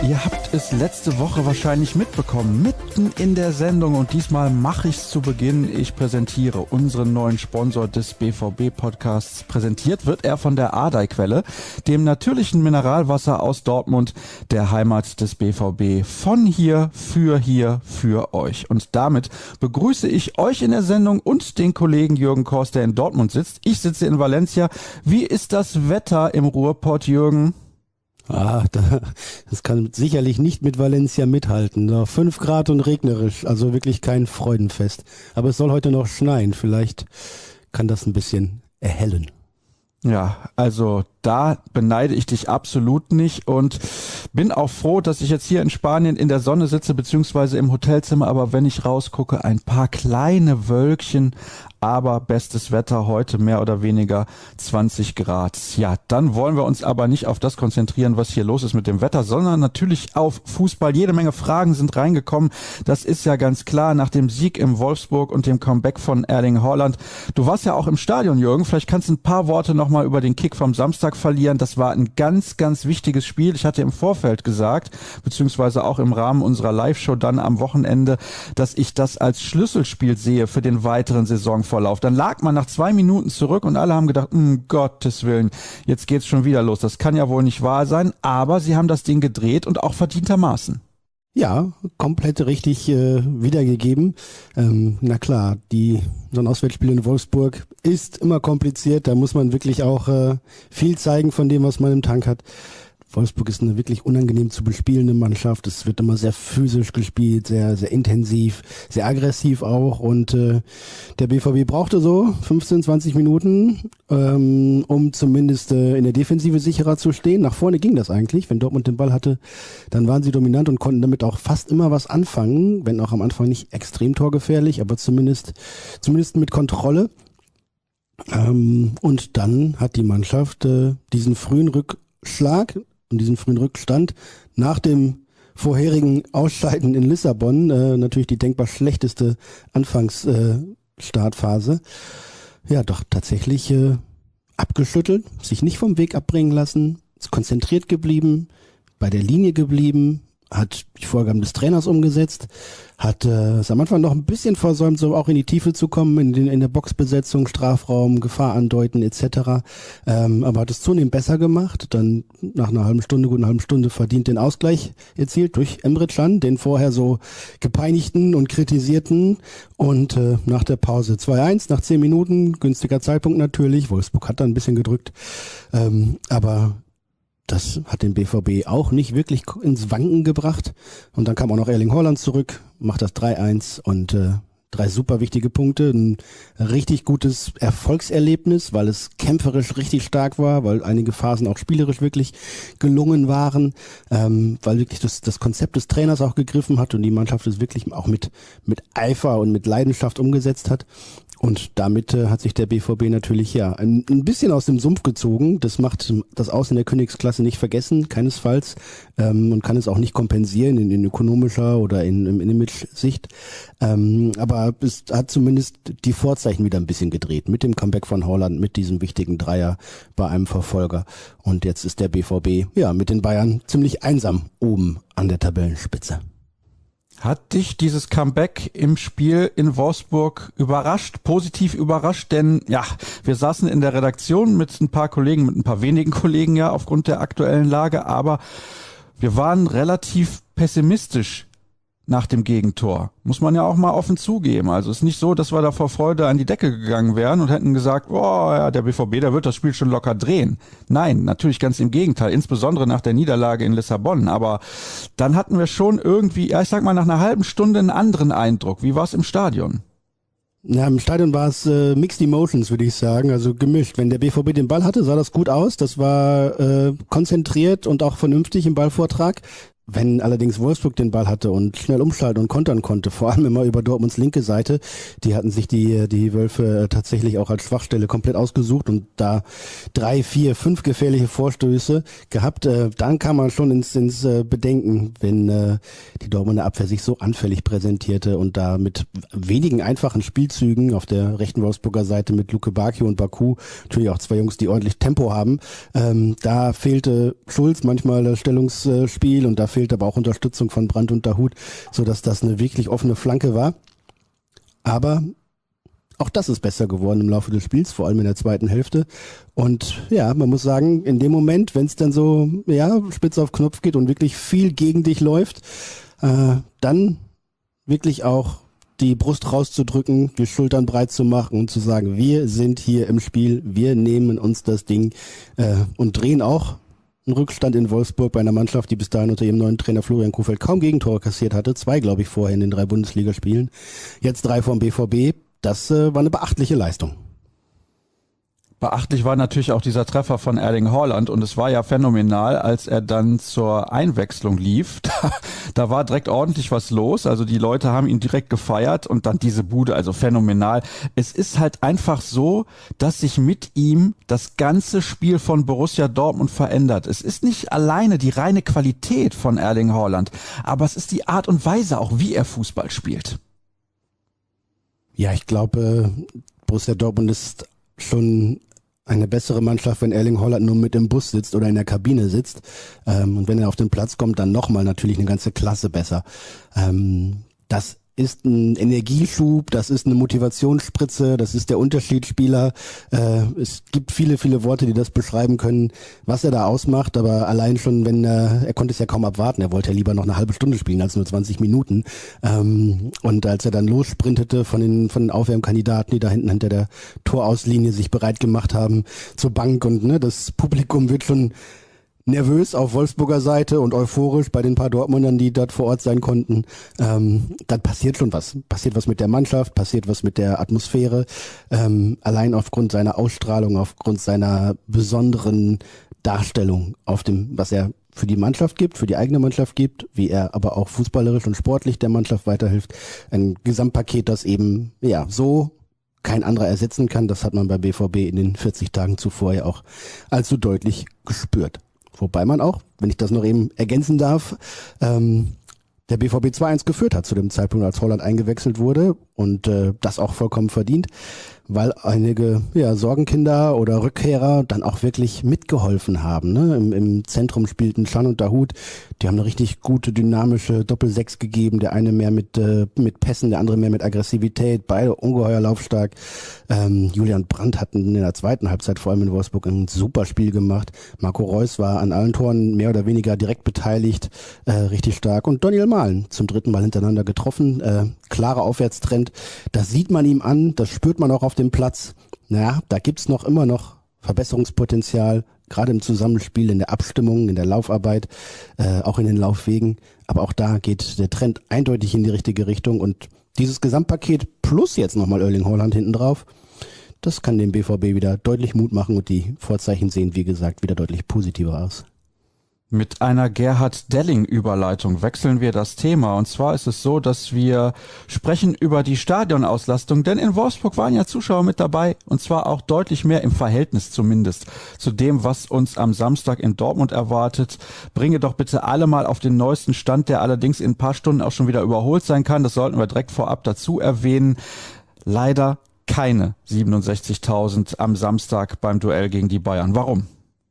Ihr habt es letzte Woche wahrscheinlich mitbekommen, mitten in der Sendung, und diesmal mache ich es zu Beginn. Ich präsentiere unseren neuen Sponsor des BVB-Podcasts. Präsentiert wird er von der Ardei-Quelle, dem natürlichen Mineralwasser aus Dortmund, der Heimat des BVB. Von hier, für euch. Und damit begrüße ich euch in der Sendung und den Kollegen Jürgen Kors, der in Dortmund sitzt. Ich sitze in Valencia. Wie ist das Wetter im Ruhrpott, Jürgen? Das kann sicherlich nicht mit Valencia mithalten. 5 Grad und regnerisch, also wirklich kein Freudenfest. Aber es soll heute noch schneien, vielleicht kann das ein bisschen erhellen. Ja, also da beneide ich dich absolut nicht und bin auch froh, dass ich jetzt hier in Spanien in der Sonne sitze, beziehungsweise im Hotelzimmer, aber wenn ich rausgucke, ein paar kleine Wölkchen, aber bestes Wetter heute, mehr oder weniger 20 Grad. Ja, dann wollen wir uns aber nicht auf das konzentrieren, was hier los ist mit dem Wetter, sondern natürlich auf Fußball. Jede Menge Fragen sind reingekommen. Das ist ja ganz klar nach dem Sieg im Wolfsburg und dem Comeback von Erling Haaland. Du warst ja auch im Stadion, Jürgen. Vielleicht kannst du ein paar Worte nochmal über den Kick vom Samstag verlieren. Das war ein ganz, ganz wichtiges Spiel. Ich hatte im Vorfeld gesagt, beziehungsweise auch im Rahmen unserer Live-Show dann am Wochenende, dass ich das als Schlüsselspiel sehe für den weiteren Saisonverlauf. Dann lag man nach 2 Minuten zurück und alle haben gedacht, Gottes Willen, jetzt geht's schon wieder los. Das kann ja wohl nicht wahr sein, aber sie haben das Ding gedreht und auch verdientermaßen. Ja, komplett richtig wiedergegeben. Na klar, so ein Auswärtsspiel in Wolfsburg ist immer kompliziert. Da muss man wirklich auch viel zeigen von dem, was man im Tank hat. Wolfsburg ist eine wirklich unangenehm zu bespielende Mannschaft. Es wird immer sehr physisch gespielt, sehr, sehr intensiv, sehr aggressiv auch. Und der BVB brauchte so 15, 20 Minuten, um zumindest in der Defensive sicherer zu stehen. Nach vorne ging das eigentlich. Wenn Dortmund den Ball hatte, dann waren sie dominant und konnten damit auch fast immer was anfangen. Wenn auch am Anfang nicht extrem torgefährlich, aber zumindest mit Kontrolle. Und dann hat die Mannschaft diesen frühen Rückschlag und diesen frühen Rückstand nach dem vorherigen Ausscheiden in Lissabon, natürlich die denkbar schlechteste Anfangsstartphase, ja doch tatsächlich abgeschüttelt, sich nicht vom Weg abbringen lassen, ist konzentriert geblieben, bei der Linie geblieben, hat die Vorgaben des Trainers umgesetzt, hat es am Anfang noch ein bisschen versäumt, so auch in die Tiefe zu kommen, in der Boxbesetzung, Strafraum, Gefahr andeuten etc. Aber hat es zunehmend besser gemacht, dann nach einer guten halben Stunde verdient den Ausgleich erzielt durch Emre Can, den vorher so gepeinigten und kritisierten, und nach der Pause 2-1, nach 10 Minuten, günstiger Zeitpunkt natürlich, Wolfsburg hat da ein bisschen gedrückt, aber das hat den BVB auch nicht wirklich ins Wanken gebracht. Und dann kam auch noch Erling Haaland zurück, macht das 3-1 und 3 super wichtige Punkte. Ein richtig gutes Erfolgserlebnis, weil es kämpferisch richtig stark war, weil einige Phasen auch spielerisch wirklich gelungen waren, weil wirklich das Konzept des Trainers auch gegriffen hat und die Mannschaft es wirklich auch mit Eifer und mit Leidenschaft umgesetzt hat. Und damit hat sich der BVB natürlich ein bisschen aus dem Sumpf gezogen. Das macht das Aus in der Königsklasse nicht vergessen, keinesfalls, und kann es auch nicht kompensieren in ökonomischer oder in Image-Sicht. Aber es hat zumindest die Vorzeichen wieder ein bisschen gedreht mit dem Comeback von Haaland, mit diesem wichtigen Dreier bei einem Verfolger. Und jetzt ist der BVB mit den Bayern ziemlich einsam oben an der Tabellenspitze. Hat dich dieses Comeback im Spiel in Wolfsburg überrascht, positiv überrascht? Denn ja, wir saßen in der Redaktion mit ein paar wenigen Kollegen aufgrund der aktuellen Lage, aber wir waren relativ pessimistisch nach dem Gegentor. Muss man ja auch mal offen zugeben. Also es ist nicht so, dass wir da vor Freude an die Decke gegangen wären und hätten gesagt, der BVB, der wird das Spiel schon locker drehen. Nein, natürlich ganz im Gegenteil, insbesondere nach der Niederlage in Lissabon. Aber dann hatten wir schon irgendwie, ich sag mal, nach einer halben Stunde einen anderen Eindruck. Wie war es im Stadion? Ja, im Stadion war es Mixed Emotions, würde ich sagen, also gemischt. Wenn der BVB den Ball hatte, sah das gut aus. Das war konzentriert und auch vernünftig im Ballvortrag. Wenn allerdings Wolfsburg den Ball hatte und schnell umschalten und kontern konnte, vor allem immer über Dortmunds linke Seite, die hatten sich die Wölfe tatsächlich auch als Schwachstelle komplett ausgesucht und da 3, 4, 5 gefährliche Vorstöße gehabt, dann kam man schon ins Bedenken, wenn die Dortmunder Abwehr sich so anfällig präsentierte und da mit wenigen einfachen Spielzügen auf der rechten Wolfsburger Seite mit Luke Bacchio und Baku, natürlich auch 2 Jungs, die ordentlich Tempo haben, da fehlte Schulz manchmal das Stellungsspiel und da fehlte aber auch Unterstützung von Brandt und Dahoud, sodass das eine wirklich offene Flanke war. Aber auch das ist besser geworden im Laufe des Spiels, vor allem in der zweiten Hälfte. Und ja, man muss sagen, in dem Moment, wenn es dann so spitz auf Knopf geht und wirklich viel gegen dich läuft, dann wirklich auch die Brust rauszudrücken, die Schultern breit zu machen und zu sagen, wir sind hier im Spiel, wir nehmen uns das Ding und drehen auch einen Rückstand in Wolfsburg bei einer Mannschaft, die bis dahin unter ihrem neuen Trainer Florian Kohfeldt kaum Gegentore kassiert hatte. 2, glaube ich, vorher in den 3 Bundesligaspielen. Jetzt 3 vom BVB. Das war eine beachtliche Leistung. Beachtlich war natürlich auch dieser Treffer von Erling Haaland und es war ja phänomenal, als er dann zur Einwechslung lief. Da war direkt ordentlich was los, also die Leute haben ihn direkt gefeiert und dann diese Bude, also phänomenal. Es ist halt einfach so, dass sich mit ihm das ganze Spiel von Borussia Dortmund verändert. Es ist nicht alleine die reine Qualität von Erling Haaland, aber es ist die Art und Weise auch, wie er Fußball spielt. Ja, ich glaube, Borussia Dortmund ist schon eine bessere Mannschaft, wenn Erling Haaland nur mit im Bus sitzt oder in der Kabine sitzt. Und wenn er auf den Platz kommt, dann nochmal natürlich eine ganze Klasse besser. Das ist ein Energieschub, das ist eine Motivationsspritze, das ist der Unterschiedsspieler. Es gibt viele, viele Worte, die das beschreiben können, was er da ausmacht, aber allein schon, wenn er konnte es ja kaum abwarten, er wollte ja lieber noch eine halbe Stunde spielen als nur 20 Minuten. Und als er dann lossprintete von den Aufwärmkandidaten, die da hinten hinter der Torauslinie sich bereit gemacht haben zur Bank und das Publikum wird schon nervös auf Wolfsburger Seite und euphorisch bei den paar Dortmundern, die dort vor Ort sein konnten. Dann passiert schon was. Passiert was mit der Mannschaft, passiert was mit der Atmosphäre. Allein aufgrund seiner Ausstrahlung, aufgrund seiner besonderen Darstellung auf dem, was er für die Mannschaft gibt, für die eigene Mannschaft gibt, wie er aber auch fußballerisch und sportlich der Mannschaft weiterhilft. Ein Gesamtpaket, das eben so kein anderer ersetzen kann. Das hat man beim BVB in den 40 Tagen zuvor ja auch allzu deutlich gespürt. Wobei man auch, wenn ich das noch eben ergänzen darf, der BVB 2-1 geführt hat zu dem Zeitpunkt, als Haaland eingewechselt wurde und das auch vollkommen verdient, weil einige Sorgenkinder oder Rückkehrer dann auch wirklich mitgeholfen haben. Ne? Im Zentrum spielten Can und Dahoud, die haben eine richtig gute, dynamische Doppel-6 gegeben, der eine mehr mit Pässen, der andere mehr mit Aggressivität, beide ungeheuer laufstark. Julian Brandt hat in der zweiten Halbzeit vor allem in Wolfsburg ein super Spiel gemacht. Marco Reus war an allen Toren mehr oder weniger direkt beteiligt, richtig stark. Und Daniel Mahlen zum 3. Mal hintereinander getroffen, klarer Aufwärtstrend. Das sieht man ihm an, das spürt man auch auf dem Platz. Da gibt's immer noch Verbesserungspotenzial, gerade im Zusammenspiel, in der Abstimmung, in der Laufarbeit, auch in den Laufwegen. Aber auch da geht der Trend eindeutig in die richtige Richtung. Und dieses Gesamtpaket plus jetzt nochmal Erling Haaland hinten drauf, das kann dem BVB wieder deutlich Mut machen und die Vorzeichen sehen, wie gesagt, wieder deutlich positiver aus. Mit einer Gerhard-Delling-Überleitung wechseln wir das Thema. Und zwar ist es so, dass wir sprechen über die Stadionauslastung, denn in Wolfsburg waren ja Zuschauer mit dabei und zwar auch deutlich mehr im Verhältnis zumindest zu dem, was uns am Samstag in Dortmund erwartet. Bringe doch bitte alle mal auf den neuesten Stand, der allerdings in ein paar Stunden auch schon wieder überholt sein kann. Das sollten wir direkt vorab dazu erwähnen. Leider keine 67.000 am Samstag beim Duell gegen die Bayern. Warum?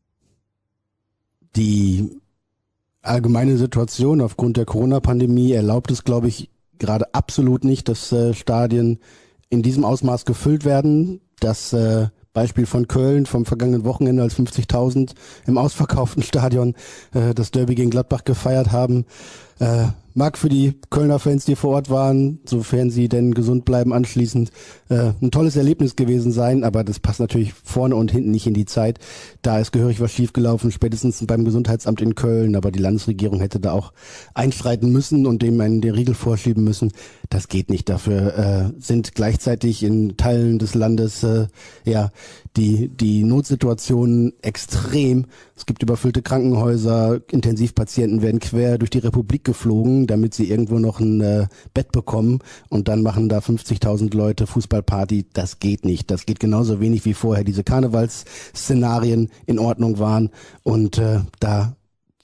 Die allgemeine Situation aufgrund der Corona-Pandemie erlaubt es, glaube ich, gerade absolut nicht, dass Stadien in diesem Ausmaß gefüllt werden. Das Beispiel von Köln vom vergangenen Wochenende, als 50.000 im ausverkauften Stadion das Derby gegen Gladbach gefeiert haben. Mag für die Kölner Fans, die vor Ort waren, sofern sie denn gesund bleiben anschließend, ein tolles Erlebnis gewesen sein, aber das passt natürlich vorne und hinten nicht in die Zeit. Da ist gehörig was schiefgelaufen, spätestens beim Gesundheitsamt in Köln, aber die Landesregierung hätte da auch einschreiten müssen und dem einen den Riegel vorschieben müssen. Das geht nicht. Dafür sind gleichzeitig in Teilen des Landes die Notsituationen extrem. Es gibt überfüllte Krankenhäuser, Intensivpatienten werden quer durch die Republik geflogen, damit sie irgendwo noch ein Bett bekommen und dann machen da 50.000 Leute Fußballparty. Das geht nicht. Das geht genauso wenig wie vorher diese Karnevalsszenarien in Ordnung waren und da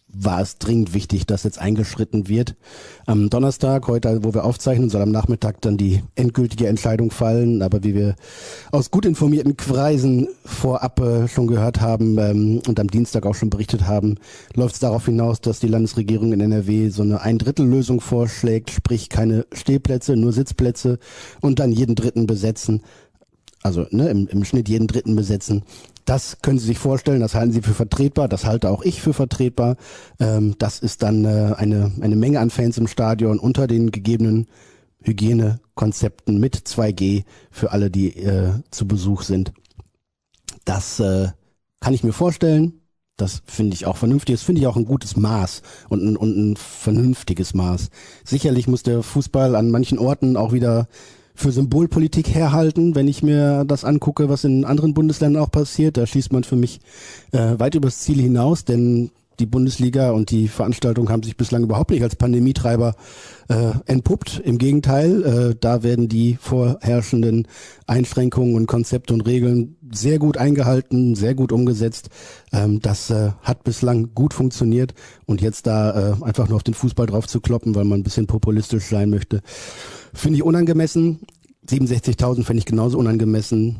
war es dringend wichtig, dass jetzt eingeschritten wird. Am Donnerstag, heute, wo wir aufzeichnen, soll am Nachmittag dann die endgültige Entscheidung fallen. Aber wie wir aus gut informierten Kreisen vorab schon gehört haben und am Dienstag auch schon berichtet haben, läuft es darauf hinaus, dass die Landesregierung in NRW so eine Ein-Drittel-Lösung vorschlägt, sprich keine Stehplätze, nur Sitzplätze und dann jeden Dritten besetzen. Also im Schnitt jeden Dritten besetzen. Das können Sie sich vorstellen, das halten Sie für vertretbar, das halte auch ich für vertretbar. Das ist dann eine Menge an Fans im Stadion unter den gegebenen Hygienekonzepten mit 2G für alle, die zu Besuch sind. Das kann ich mir vorstellen. Das finde ich auch vernünftig. Das finde ich auch ein gutes Maß und ein vernünftiges Maß. Sicherlich muss der Fußball an manchen Orten auch wieder für Symbolpolitik herhalten, wenn ich mir das angucke, was in anderen Bundesländern auch passiert. Da schießt man für mich weit übers Ziel hinaus, denn die Bundesliga und die Veranstaltungen haben sich bislang überhaupt nicht als Pandemietreiber entpuppt. Im Gegenteil, da werden die vorherrschenden Einschränkungen und Konzepte und Regeln sehr gut eingehalten, sehr gut umgesetzt. Das hat bislang gut funktioniert und jetzt da einfach nur auf den Fußball drauf zu kloppen, weil man ein bisschen populistisch sein möchte, finde ich unangemessen. 67.000 finde ich genauso unangemessen.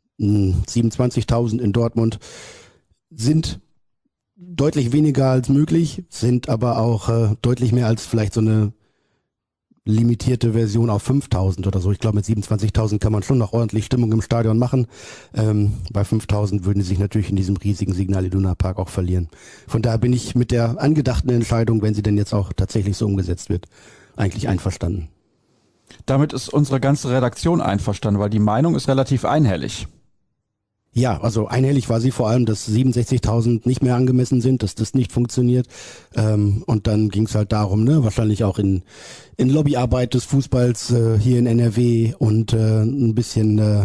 27.000 in Dortmund sind deutlich weniger als möglich, sind aber auch deutlich mehr als vielleicht so eine limitierte Version auf 5.000 oder so. Ich glaube, mit 27.000 kann man schon noch ordentlich Stimmung im Stadion machen. Bei 5.000 würden sie sich natürlich in diesem riesigen Signal Iduna Park auch verlieren. Von daher bin ich mit der angedachten Entscheidung, wenn sie denn jetzt auch tatsächlich so umgesetzt wird, eigentlich einverstanden. Damit ist unsere ganze Redaktion einverstanden, weil die Meinung ist relativ einhellig. Ja, also einhellig war sie vor allem, dass 67.000 nicht mehr angemessen sind, dass das nicht funktioniert. Und dann ging es halt darum, wahrscheinlich auch in Lobbyarbeit des Fußballs hier in NRW und ein bisschen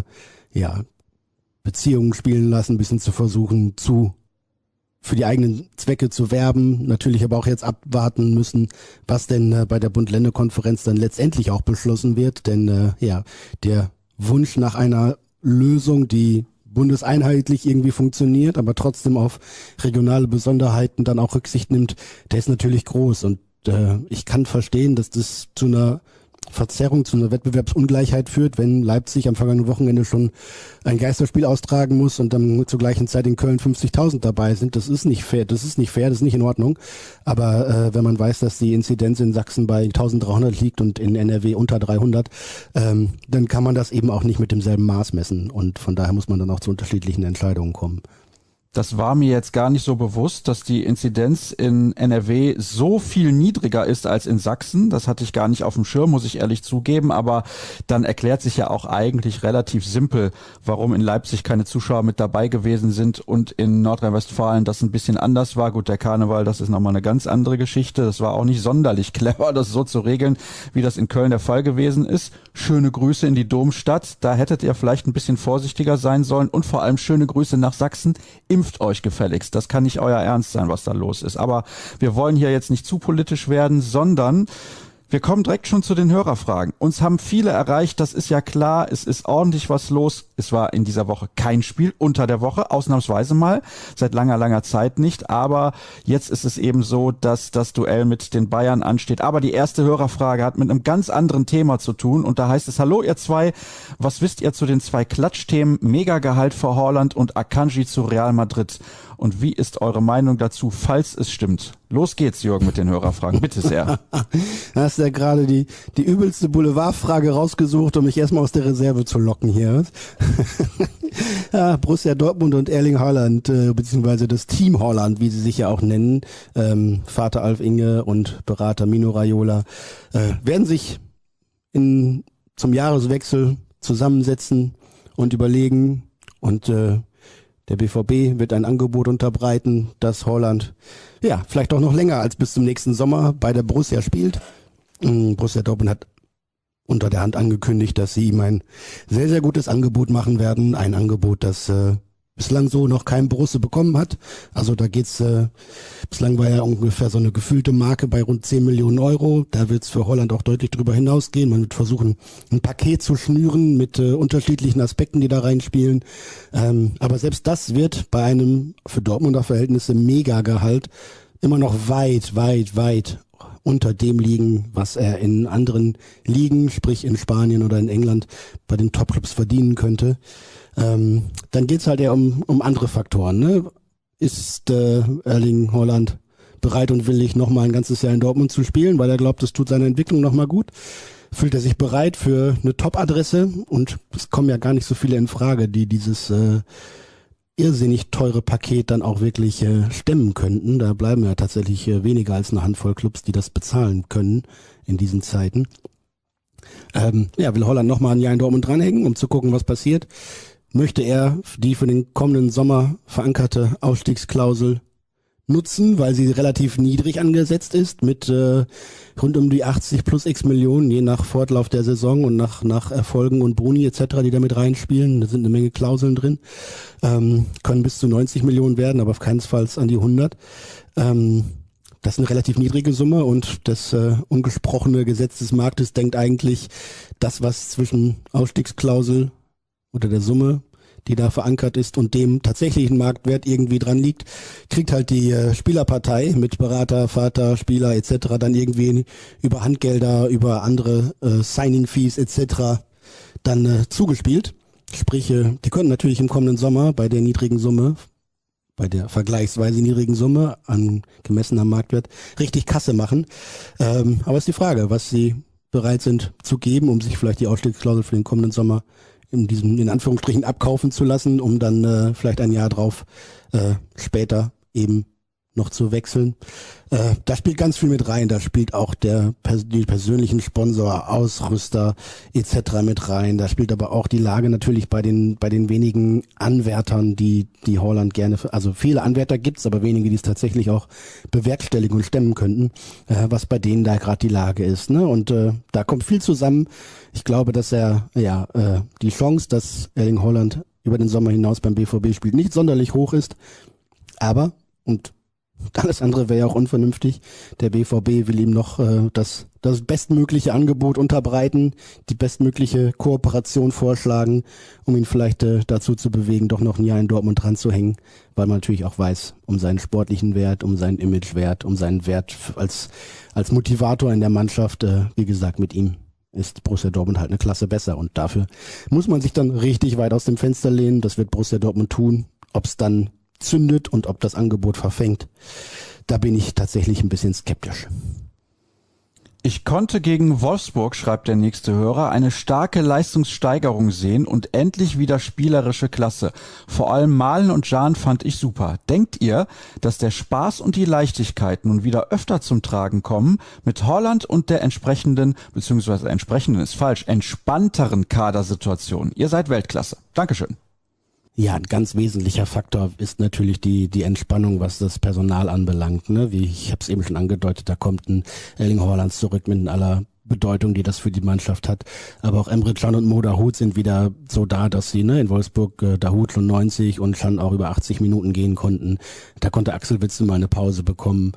Beziehungen spielen lassen, ein bisschen zu versuchen, für die eigenen Zwecke zu werben, natürlich aber auch jetzt abwarten müssen, was denn bei der Bund-Länder-Konferenz dann letztendlich auch beschlossen wird, denn der Wunsch nach einer Lösung, die bundeseinheitlich irgendwie funktioniert, aber trotzdem auf regionale Besonderheiten dann auch Rücksicht nimmt, der ist natürlich groß und ich kann verstehen, dass das zu einer Verzerrung, zu einer Wettbewerbsungleichheit führt, wenn Leipzig am vergangenen Wochenende schon ein Geisterspiel austragen muss und dann zur gleichen Zeit in Köln 50.000 dabei sind. Das ist nicht fair, das ist nicht in Ordnung. Aber wenn man weiß, dass die Inzidenz in Sachsen bei 1.300 liegt und in NRW unter 300, dann kann man das eben auch nicht mit demselben Maß messen und von daher muss man dann auch zu unterschiedlichen Entscheidungen kommen. Das war mir jetzt gar nicht so bewusst, dass die Inzidenz in NRW so viel niedriger ist als in Sachsen. Das hatte ich gar nicht auf dem Schirm, muss ich ehrlich zugeben. Aber dann erklärt sich ja auch eigentlich relativ simpel, warum in Leipzig keine Zuschauer mit dabei gewesen sind und in Nordrhein-Westfalen das ein bisschen anders war. Gut, der Karneval, das ist nochmal eine ganz andere Geschichte. Das war auch nicht sonderlich clever, das so zu regeln, wie das in Köln der Fall gewesen ist. Schöne Grüße in die Domstadt. Da hättet ihr vielleicht ein bisschen vorsichtiger sein sollen. Und vor allem schöne Grüße nach Sachsen. Impft euch gefälligst. Das kann nicht euer Ernst sein, was da los ist. Aber wir wollen hier jetzt nicht zu politisch werden, sondern wir kommen direkt schon zu den Hörerfragen. Uns haben viele erreicht, das ist ja klar, es ist ordentlich was los. Es war in dieser Woche kein Spiel, unter der Woche, ausnahmsweise mal, seit langer Zeit nicht. Aber jetzt ist es eben so, dass das Duell mit den Bayern ansteht. Aber die erste Hörerfrage hat mit einem ganz anderen Thema zu tun. Und da heißt es, hallo ihr zwei, was wisst ihr zu den zwei Klatschthemen Megagehalt für Haaland und Akanji zu Real Madrid? Und wie ist eure Meinung dazu, falls es stimmt? Los geht's, Jürgen, mit den Hörerfragen. Bitte sehr. Da hast du ja gerade die übelste Boulevardfrage rausgesucht, um mich erstmal aus der Reserve zu locken hier. Ja, Borussia Dortmund und Erling Haaland, beziehungsweise das Team Haaland, wie sie sich ja auch nennen, Vater Alf Inge und Berater Mino Raiola, werden sich zum Jahreswechsel zusammensetzen und überlegen und der BVB wird ein Angebot unterbreiten, dass Haaland vielleicht auch noch länger als bis zum nächsten Sommer bei der Borussia spielt. Borussia Dortmund hat unter der Hand angekündigt, dass sie ihm ein sehr, sehr gutes Angebot machen werden. Ein Angebot, das bislang so noch kein Borussia bekommen hat. Also da geht's, bislang war ja ungefähr so eine gefühlte Marke bei rund 10 Millionen Euro. Da wird's für Holland auch deutlich drüber hinausgehen. Man wird versuchen, ein Paket zu schnüren mit unterschiedlichen Aspekten, die da reinspielen. Aber selbst das wird bei einem für Dortmunder Verhältnisse Megagehalt immer noch weit, weit, weit unter dem liegen, was er in anderen Ligen, sprich in Spanien oder in England, bei den Topclubs verdienen könnte. Dann geht's halt eher um andere Faktoren. Ne? Ist Erling Haaland bereit und willig, nochmal ein ganzes Jahr in Dortmund zu spielen, weil er glaubt, das tut seiner Entwicklung nochmal gut? Fühlt er sich bereit für eine Top-Adresse? Und es kommen ja gar nicht so viele in Frage, die dieses irrsinnig teure Paket dann auch wirklich stemmen könnten. Da bleiben ja tatsächlich weniger als eine Handvoll Clubs, die das bezahlen können in diesen Zeiten. Will Holland nochmal ein Jahr in Dortmund dranhängen, um zu gucken, was passiert. Möchte er die für den kommenden Sommer verankerte Ausstiegsklausel nutzen, weil sie relativ niedrig angesetzt ist, mit rund um die 80 plus x Millionen, je nach Fortlauf der Saison und nach Erfolgen und Boni etc., die da mit reinspielen. Da sind eine Menge Klauseln drin. Können bis zu 90 Millionen werden, aber auf keinen Fall an die 100. Das ist eine relativ niedrige Summe und das ungesprochene Gesetz des Marktes denkt eigentlich, das, was zwischen Ausstiegsklausel oder der Summe, die da verankert ist und dem tatsächlichen Marktwert irgendwie dran liegt, kriegt halt die Spielerpartei mit Berater, Vater, Spieler etc. dann irgendwie über Handgelder, über andere Signing-Fees etc. dann zugespielt. Sprich, die können natürlich im kommenden Sommer bei der niedrigen Summe, bei der vergleichsweise niedrigen Summe, angemessen am Marktwert, richtig Kasse machen. Aber ist die Frage, was sie bereit sind zu geben, um sich vielleicht die Ausstiegsklausel für den kommenden Sommer in Anführungsstrichen abkaufen zu lassen, um dann vielleicht ein Jahr drauf später eben noch zu wechseln. Da spielt ganz viel mit rein. Da spielt auch die persönlichen Sponsor, Ausrüster etc. mit rein. Da spielt aber auch die Lage natürlich bei den wenigen Anwärtern, die Haaland gerne, also viele Anwärter gibt's, aber wenige, die es tatsächlich auch bewerkstelligen und stemmen könnten, was bei denen da gerade die Lage ist. Ne? Und da kommt viel zusammen. Ich glaube, dass die Chance, dass Erling Haaland über den Sommer hinaus beim BVB spielt, nicht sonderlich hoch ist. Aber, und alles andere wäre ja auch unvernünftig, der BVB will ihm noch das bestmögliche Angebot unterbreiten, die bestmögliche Kooperation vorschlagen, um ihn vielleicht dazu zu bewegen, doch noch ein Jahr in Dortmund dran zu hängen, weil man natürlich auch weiß, um seinen sportlichen Wert, um seinen Imagewert, um seinen Wert als Motivator in der Mannschaft, wie gesagt, mit ihm ist Borussia Dortmund halt eine Klasse besser und dafür muss man sich dann richtig weit aus dem Fenster lehnen. Das wird Borussia Dortmund tun. Ob es dann zündet und ob das Angebot verfängt, da bin ich tatsächlich ein bisschen skeptisch. Ich konnte gegen Wolfsburg, schreibt der nächste Hörer, eine starke Leistungssteigerung sehen und endlich wieder spielerische Klasse. Vor allem Malen und Can fand ich super. Denkt ihr, dass der Spaß und die Leichtigkeit nun wieder öfter zum Tragen kommen mit Haaland und der entsprechenden ist falsch, entspannteren Kadersituation? Ihr seid Weltklasse. Dankeschön. Ja, ein ganz wesentlicher Faktor ist natürlich die Entspannung, was das Personal anbelangt. Ne? Wie ich habe es eben schon angedeutet, da kommt ein Erling Haaland zurück mit aller Bedeutung, die das für die Mannschaft hat. Aber auch Emre Can und Mo Dahoud sind wieder so da, dass sie in Wolfsburg Dahoud schon 90 und Can auch über 80 Minuten gehen konnten. Da konnte Axel Witsel mal eine Pause bekommen.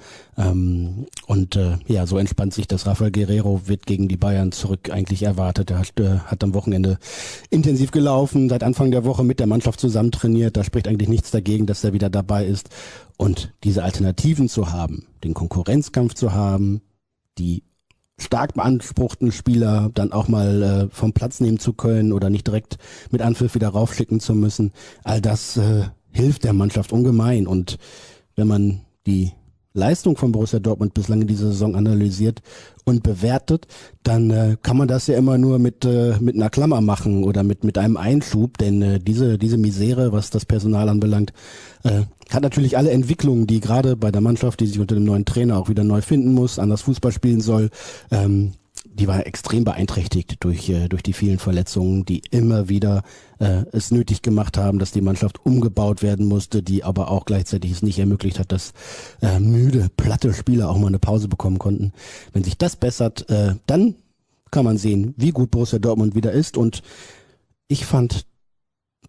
So entspannt sich das. Rafael Guerreiro wird gegen die Bayern zurück eigentlich erwartet. Er hat am Wochenende intensiv gelaufen, seit Anfang der Woche mit der Mannschaft zusammen trainiert. Da spricht eigentlich nichts dagegen, dass er wieder dabei ist. Und diese Alternativen zu haben, den Konkurrenzkampf zu haben, die stark beanspruchten Spieler dann auch mal vom Platz nehmen zu können oder nicht direkt mit Anpfiff wieder raufschicken zu müssen. All das hilft der Mannschaft ungemein. Und wenn man die Leistung von Borussia Dortmund bislang in dieser Saison analysiert und bewertet, dann kann man das ja immer nur mit einer Klammer machen oder mit einem Einschub, denn diese Misere, was das Personal anbelangt, hat natürlich alle Entwicklungen, die gerade bei der Mannschaft, die sich unter dem neuen Trainer auch wieder neu finden muss, anders Fußball spielen soll, die war extrem beeinträchtigt durch die vielen Verletzungen, die immer wieder es nötig gemacht haben, dass die Mannschaft umgebaut werden musste, die aber auch gleichzeitig es nicht ermöglicht hat, dass müde, platte Spieler auch mal eine Pause bekommen konnten. Wenn sich das bessert, dann kann man sehen, wie gut Borussia Dortmund wieder ist. Und ich fand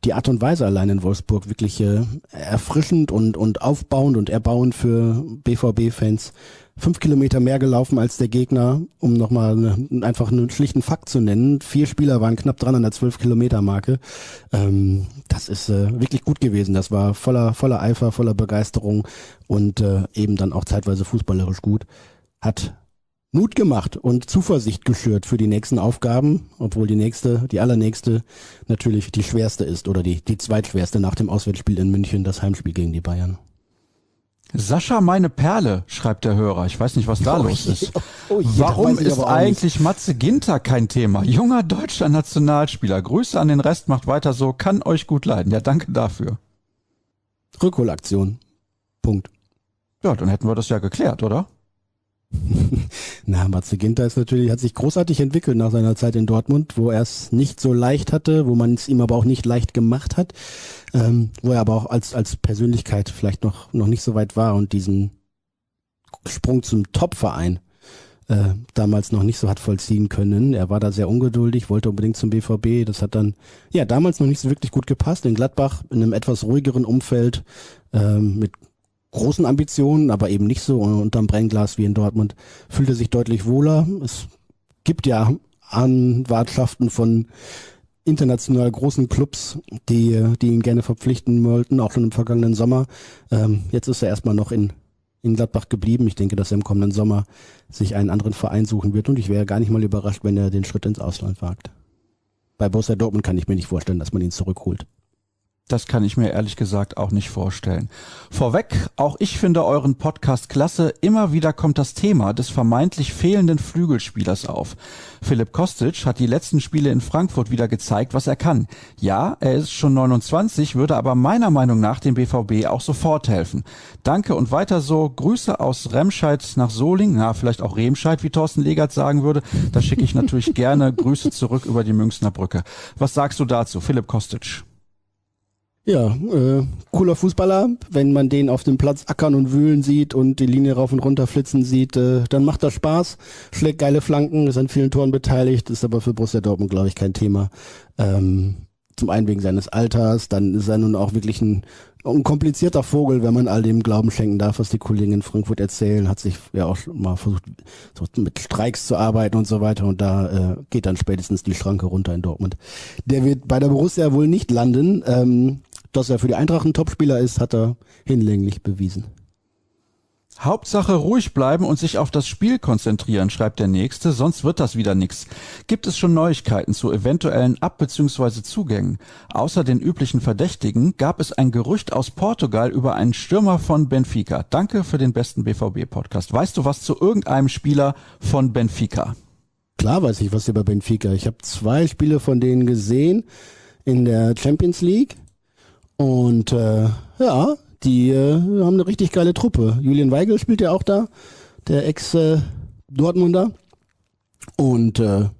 die Art und Weise allein in Wolfsburg wirklich erfrischend und aufbauend und erbauend für BVB-Fans. 5 Kilometer mehr gelaufen als der Gegner, um nochmal einfach einen schlichten Fakt zu nennen. 4 Spieler waren knapp dran an der 12-Kilometer-Marke. Das ist wirklich gut gewesen. Das war voller Eifer, voller Begeisterung und eben dann auch zeitweise fußballerisch gut. Hat Mut gemacht und Zuversicht geschürt für die nächsten Aufgaben, obwohl die allernächste natürlich die schwerste ist oder die zweitschwerste nach dem Auswärtsspiel in München, das Heimspiel gegen die Bayern. Sascha, meine Perle, schreibt der Hörer. Ich weiß nicht, was da los ist. Warum ist eigentlich Matze Ginter kein Thema? Junger deutscher Nationalspieler. Grüße an den Rest, macht weiter so, kann euch gut leiden. Ja, danke dafür. Rückholaktion. Punkt. Ja, dann hätten wir das ja geklärt, oder? Na, Matze Ginter hat sich großartig entwickelt nach seiner Zeit in Dortmund, wo er es nicht so leicht hatte, wo man es ihm aber auch nicht leicht gemacht hat, wo er aber auch als Persönlichkeit vielleicht noch nicht so weit war und diesen Sprung zum Top-Verein damals noch nicht so hat vollziehen können. Er war da sehr ungeduldig, wollte unbedingt zum BVB. Das hat dann damals noch nicht so wirklich gut gepasst. In Gladbach in einem etwas ruhigeren Umfeld mit großen Ambitionen, aber eben nicht so unterm Brennglas wie in Dortmund, fühlte sich deutlich wohler. Es gibt ja Anwartschaften von international großen Clubs, die ihn gerne verpflichten wollten, auch schon im vergangenen Sommer. Jetzt ist er erstmal noch in Gladbach geblieben. Ich denke, dass er im kommenden Sommer sich einen anderen Verein suchen wird und ich wäre gar nicht mal überrascht, wenn er den Schritt ins Ausland wagt. Bei Borussia Dortmund kann ich mir nicht vorstellen, dass man ihn zurückholt. Das kann ich mir ehrlich gesagt auch nicht vorstellen. Vorweg, auch ich finde euren Podcast klasse. Immer wieder kommt das Thema des vermeintlich fehlenden Flügelspielers auf. Philipp Kostic hat die letzten Spiele in Frankfurt wieder gezeigt, was er kann. Ja, er ist schon 29, würde aber meiner Meinung nach dem BVB auch sofort helfen. Danke und weiter so. Grüße aus Remscheid nach Solingen, vielleicht auch Remscheid, wie Thorsten Legert sagen würde. Da schicke ich natürlich gerne Grüße zurück über die Münchner Brücke. Was sagst du dazu, Philipp Kostic? Ja, cooler Fußballer. Wenn man den auf dem Platz ackern und wühlen sieht und die Linie rauf und runter flitzen sieht, dann macht das Spaß. Schlägt geile Flanken, ist an vielen Toren beteiligt, ist aber für Borussia Dortmund, glaube ich, kein Thema. Zum einen wegen seines Alters, dann ist er nun auch wirklich ein komplizierter Vogel, wenn man all dem Glauben schenken darf, was die Kollegen in Frankfurt erzählen. Hat sich ja auch schon mal versucht, so mit Streiks zu arbeiten und so weiter. Und da geht dann spätestens die Schranke runter in Dortmund. Der wird bei der Borussia wohl nicht landen. Dass er für die Eintracht ein Topspieler ist, hat er hinlänglich bewiesen. Hauptsache ruhig bleiben und sich auf das Spiel konzentrieren, schreibt der Nächste, sonst wird das wieder nix. Gibt es schon Neuigkeiten zu eventuellen Ab- bzw. Zugängen? Außer den üblichen Verdächtigen gab es ein Gerücht aus Portugal über einen Stürmer von Benfica. Danke für den besten BVB-Podcast. Weißt du was zu irgendeinem Spieler von Benfica? Klar weiß ich was über Benfica. Ich habe 2 Spiele von denen gesehen in der Champions League. Und die haben eine richtig geile Truppe. Julian Weigl spielt ja auch da, der Ex-Dortmunder. Und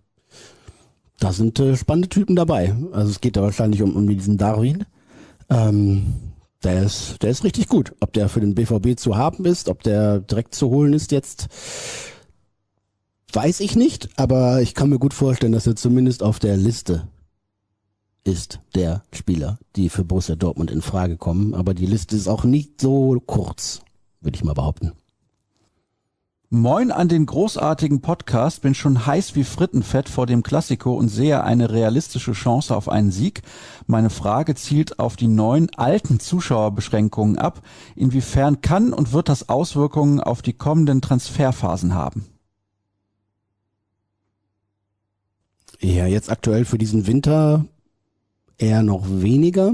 da sind spannende Typen dabei. Also es geht da wahrscheinlich um diesen Darwin. Der ist richtig gut. Ob der für den BVB zu haben ist, ob der direkt zu holen ist jetzt, weiß ich nicht. Aber ich kann mir gut vorstellen, dass er zumindest auf der Liste ist der Spieler, die für Borussia Dortmund in Frage kommen. Aber die Liste ist auch nicht so kurz, würde ich mal behaupten. Moin an den großartigen Podcast, bin schon heiß wie Frittenfett vor dem Klassiko und sehe eine realistische Chance auf einen Sieg. Meine Frage zielt auf die neuen alten Zuschauerbeschränkungen ab. Inwiefern kann und wird das Auswirkungen auf die kommenden Transferphasen haben? Ja, jetzt aktuell für diesen Winter eher noch weniger.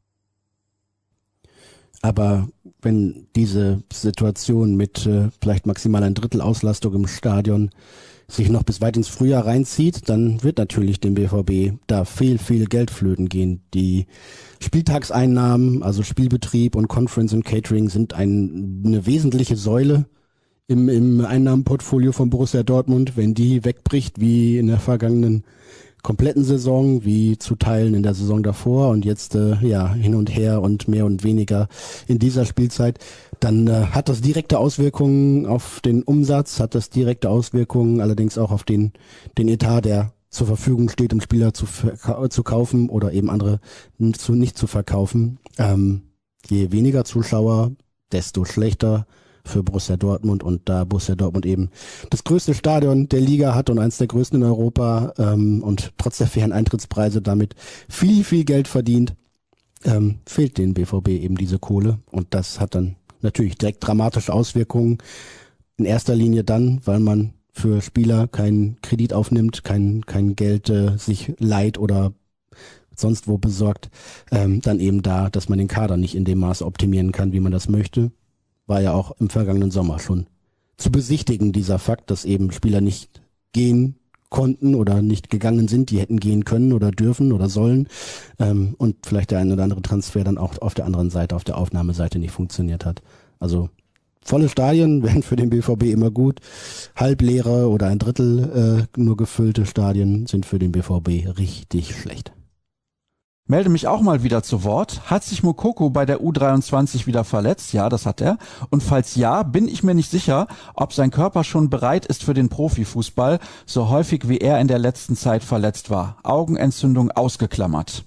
Aber wenn diese Situation mit vielleicht maximal ein Drittel Auslastung im Stadion sich noch bis weit ins Frühjahr reinzieht, dann wird natürlich dem BVB da viel Geld flöten gehen. Die Spieltagseinnahmen, also Spielbetrieb und Conference und Catering sind eine wesentliche Säule im Einnahmenportfolio von Borussia Dortmund. Wenn die wegbricht, wie in der vergangenen kompletten Saison, wie zu Teilen in der Saison davor und jetzt hin und her und mehr und weniger in dieser Spielzeit, dann hat das direkte Auswirkungen auf den Umsatz, hat das direkte Auswirkungen allerdings auch auf den Etat, der zur Verfügung steht, um Spieler zu kaufen oder eben andere nicht zu verkaufen. Je weniger Zuschauer, desto schlechter für Borussia Dortmund, und da Borussia Dortmund eben das größte Stadion der Liga hat und eines der größten in Europa und trotz der fairen Eintrittspreise damit viel, viel Geld verdient, fehlt den BVB eben diese Kohle, und das hat dann natürlich direkt dramatische Auswirkungen. In erster Linie dann, weil man für Spieler keinen Kredit aufnimmt, kein Geld sich leiht oder sonst wo besorgt, dann eben da, dass man den Kader nicht in dem Maße optimieren kann, wie man das möchte. War ja auch im vergangenen Sommer schon zu besichtigen, dieser Fakt, dass eben Spieler nicht gehen konnten oder nicht gegangen sind, die hätten gehen können oder dürfen oder sollen, und vielleicht der ein oder andere Transfer dann auch auf der anderen Seite, auf der Aufnahmeseite nicht funktioniert hat. Also volle Stadien wären für den BVB immer gut. Halbleere oder ein Drittel nur gefüllte Stadien sind für den BVB richtig schlecht. Melde mich auch mal wieder zu Wort. Hat sich Moukoko bei der U23 wieder verletzt? Ja, das hat er. Und falls ja, bin ich mir nicht sicher, ob sein Körper schon bereit ist für den Profifußball, so häufig wie er in der letzten Zeit verletzt war. Augenentzündung ausgeklammert.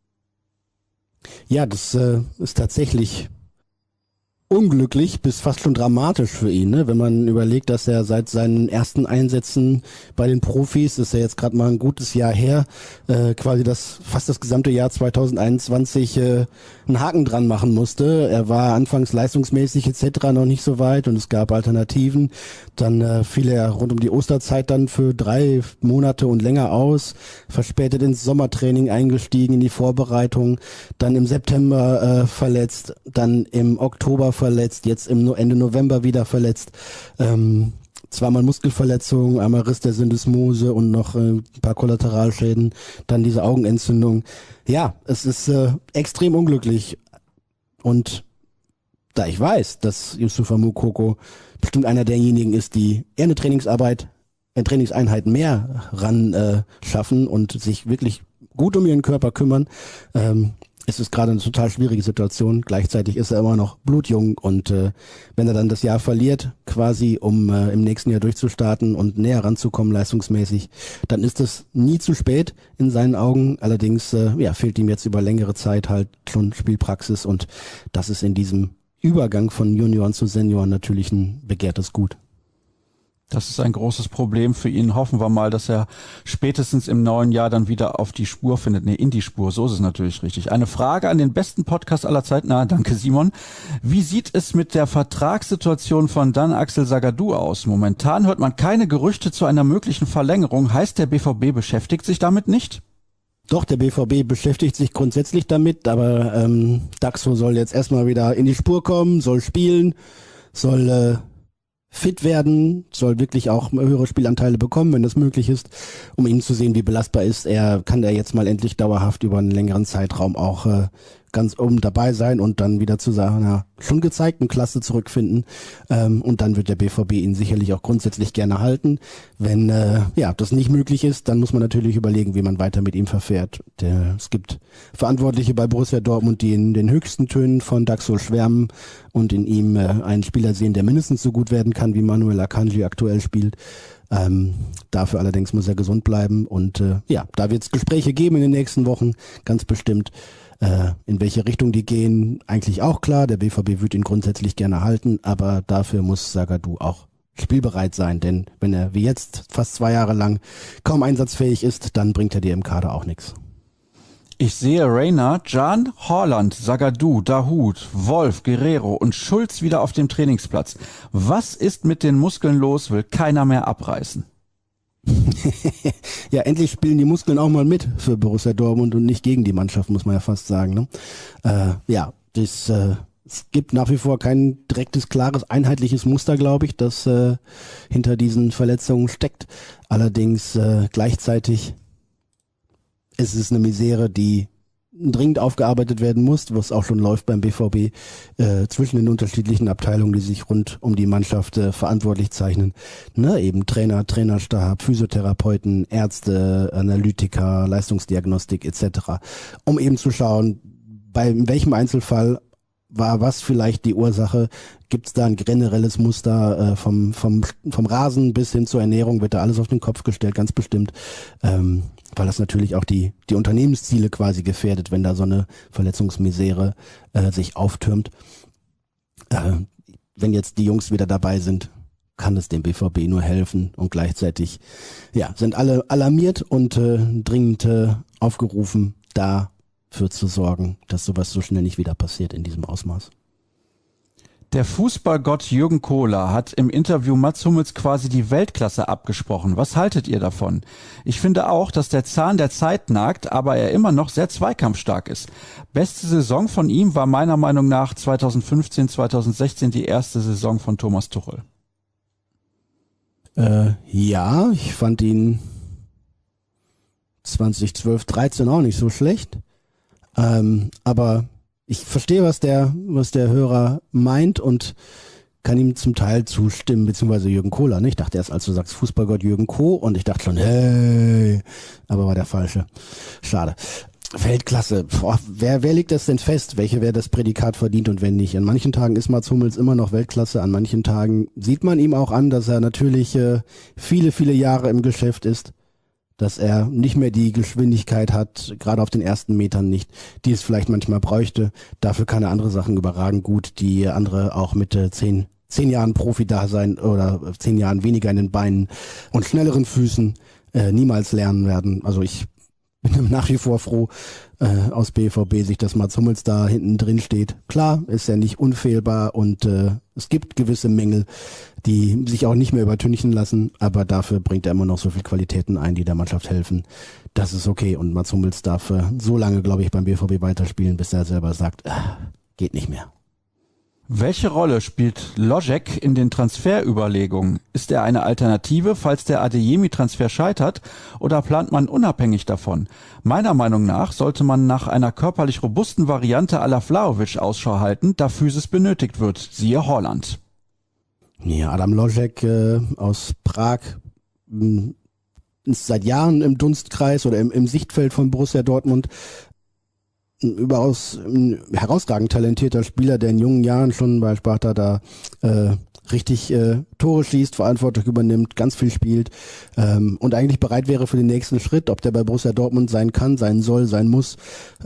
Ja, das ist tatsächlich unglücklich bis fast schon dramatisch für ihn, ne? Wenn man überlegt, dass er seit seinen ersten Einsätzen bei den Profis, ist ja jetzt gerade mal ein gutes Jahr her, quasi fast das gesamte Jahr 2021 einen Haken dran machen musste. Er war anfangs leistungsmäßig etc. noch nicht so weit und es gab Alternativen. Dann fiel er rund um die Osterzeit dann für 3 Monate und länger aus, verspätet ins Sommertraining eingestiegen, in die Vorbereitung, dann im September verletzt, dann im Oktober verletzt, jetzt im Ende November wieder verletzt. Zweimal Muskelverletzung, einmal Riss der Syndesmose und noch ein paar Kollateralschäden, dann diese Augenentzündung. Ja, es ist extrem unglücklich. Und da ich weiß, dass Youssoufa Moukoko bestimmt einer derjenigen ist, die eher eine Trainingseinheit mehr ran schaffen und sich wirklich gut um ihren Körper kümmern, es ist gerade eine total schwierige Situation. Gleichzeitig ist er immer noch blutjung und wenn er dann das Jahr verliert, quasi um im nächsten Jahr durchzustarten und näher ranzukommen leistungsmäßig, dann ist es nie zu spät in seinen Augen. Allerdings fehlt ihm jetzt über längere Zeit halt schon Spielpraxis und das ist in diesem Übergang von Junioren zu Senioren natürlich ein begehrtes Gut. Das ist ein großes Problem für ihn. Hoffen wir mal, dass er spätestens im neuen Jahr dann wieder auf die Spur findet. Nee, in die Spur, so ist es natürlich richtig. Eine Frage an den besten Podcast aller Zeiten. Danke Simon. Wie sieht es mit der Vertragssituation von Dan Axel Zagadou aus? Momentan hört man keine Gerüchte zu einer möglichen Verlängerung. Heißt, der BVB beschäftigt sich damit nicht? Doch, der BVB beschäftigt sich grundsätzlich damit, aber Daxo soll jetzt erstmal wieder in die Spur kommen, soll spielen, soll fit werden, soll wirklich auch höhere Spielanteile bekommen, wenn das möglich ist, um ihn zu sehen, wie belastbar ist. Kann er jetzt mal endlich dauerhaft über einen längeren Zeitraum auch ganz oben dabei sein und dann wieder zu seiner schon gezeigten Klasse zurückfinden. Und dann wird der BVB ihn sicherlich auch grundsätzlich gerne halten. Wenn das nicht möglich ist, dann muss man natürlich überlegen, wie man weiter mit ihm verfährt. Es gibt Verantwortliche bei Borussia Dortmund, die in den höchsten Tönen von Daxo schwärmen und in ihm einen Spieler sehen, der mindestens so gut werden kann, wie Manuel Akanji aktuell spielt. Dafür allerdings muss er gesund bleiben und da wird es Gespräche geben in den nächsten Wochen, ganz bestimmt. In welche Richtung die gehen, eigentlich auch klar. Der BVB wird ihn grundsätzlich gerne halten, aber dafür muss Zagadou auch spielbereit sein, denn wenn er wie jetzt fast 2 Jahre lang kaum einsatzfähig ist, dann bringt er dir im Kader auch nichts. Ich sehe Reina, Can, Haaland, Zagadou, Dahoud, Wolf, Guerrero und Schulz wieder auf dem Trainingsplatz. Was ist mit den Muskeln los? Will keiner mehr abreißen. Ja, endlich spielen die Muskeln auch mal mit für Borussia Dortmund und nicht gegen die Mannschaft, muss man ja fast sagen. Ne? Es gibt nach wie vor kein direktes, klares, einheitliches Muster, glaube ich, das hinter diesen Verletzungen steckt. Allerdings gleichzeitig ist es eine Misere, die dringend aufgearbeitet werden muss, was auch schon läuft beim BVB, zwischen den unterschiedlichen Abteilungen, die sich rund um die Mannschaft verantwortlich zeichnen. Ne, eben Trainer, Trainerstab, Physiotherapeuten, Ärzte, Analytiker, Leistungsdiagnostik etc., um eben zu schauen, bei welchem Einzelfall war was vielleicht die Ursache? Gibt es da ein generelles Muster vom Rasen bis hin zur Ernährung? Wird da alles auf den Kopf gestellt? Ganz bestimmt. Weil das natürlich auch die Unternehmensziele quasi gefährdet, wenn da so eine Verletzungsmisere sich auftürmt. Wenn jetzt die Jungs wieder dabei sind, kann es dem BVB nur helfen und gleichzeitig sind alle alarmiert und dringend aufgerufen, dafür zu sorgen, dass sowas so schnell nicht wieder passiert in diesem Ausmaß. Der Fußballgott Jürgen Kohler hat im Interview Mats Hummels quasi die Weltklasse abgesprochen. Was haltet ihr davon? Ich finde auch, dass der Zahn der Zeit nagt, aber er immer noch sehr zweikampfstark ist. Beste Saison von ihm war meiner Meinung nach 2015, 2016 die erste Saison von Thomas Tuchel. Ich fand ihn 2012, 13 auch nicht so schlecht. Aber ich verstehe, was der Hörer meint und kann ihm zum Teil zustimmen, beziehungsweise Jürgen Kohler. Ne? Ich dachte erst, als du sagst Fußballgott Jürgen Koh und ich dachte schon, hey, aber war der falsche. Schade. Weltklasse. Boah, wer legt das denn fest? Wer das Prädikat verdient und wenn nicht? An manchen Tagen ist Mats Hummels immer noch Weltklasse. An manchen Tagen sieht man ihm auch an, dass er natürlich viele, viele Jahre im Geschäft ist. Dass er nicht mehr die Geschwindigkeit hat, gerade auf den ersten Metern nicht, die es vielleicht manchmal bräuchte. Dafür kann er andere Sachen überragend gut, die andere auch mit 10 Jahren Profi-Dasein oder 10 Jahren weniger in den Beinen und schnelleren Füßen niemals lernen werden. Also ich bin nach wie vor froh aus BVB-Sicht, dass Mats Hummels da hinten drin steht. Klar, ist er nicht unfehlbar und es gibt gewisse Mängel, die sich auch nicht mehr übertünchen lassen, aber dafür bringt er immer noch so viele Qualitäten ein, die der Mannschaft helfen. Das ist okay und Mats Hummels darf so lange, glaube ich, beim BVB weiterspielen, bis er selber sagt, geht nicht mehr. Welche Rolle spielt Lojek in den Transferüberlegungen? Ist er eine Alternative, falls der Adeyemi-Transfer scheitert, oder plant man unabhängig davon? Meiner Meinung nach sollte man nach einer körperlich robusten Variante à la Vlahovic Ausschau halten, da Physis benötigt wird, siehe Haaland. Ja, Adam Lojek aus Prag ist seit Jahren im Dunstkreis oder im Sichtfeld von Borussia Dortmund. Überaus herausragend talentierter Spieler, der in jungen Jahren schon bei Sparta da richtig Tore schießt, Verantwortung übernimmt, ganz viel spielt und eigentlich bereit wäre für den nächsten Schritt. Ob der bei Borussia Dortmund sein kann, sein soll, sein muss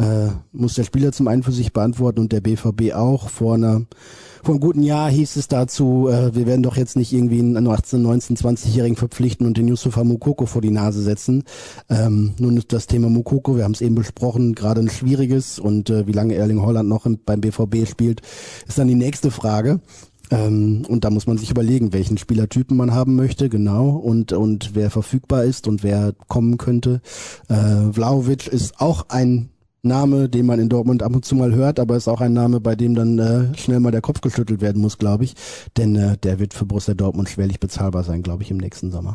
der Spieler zum einen für sich beantworten und der BVB auch. Vor einem guten Jahr hieß es dazu, wir werden doch jetzt nicht irgendwie einen 18-, 19-, 20-Jährigen verpflichten und den Youssoufa Moukoko vor die Nase setzen. Nun ist das Thema Moukoko, wir haben es eben besprochen, gerade ein schwieriges und wie lange Erling Haaland noch beim BVB spielt, ist dann die nächste Frage. Und da muss man sich überlegen, welchen Spielertypen man haben möchte, genau, und wer verfügbar ist und wer kommen könnte. Vlahovic ist auch ein Name, den man in Dortmund ab und zu mal hört, aber ist auch ein Name, bei dem dann schnell mal der Kopf geschüttelt werden muss, glaube ich. Denn der wird für Borussia Dortmund schwerlich bezahlbar sein, glaube ich, im nächsten Sommer.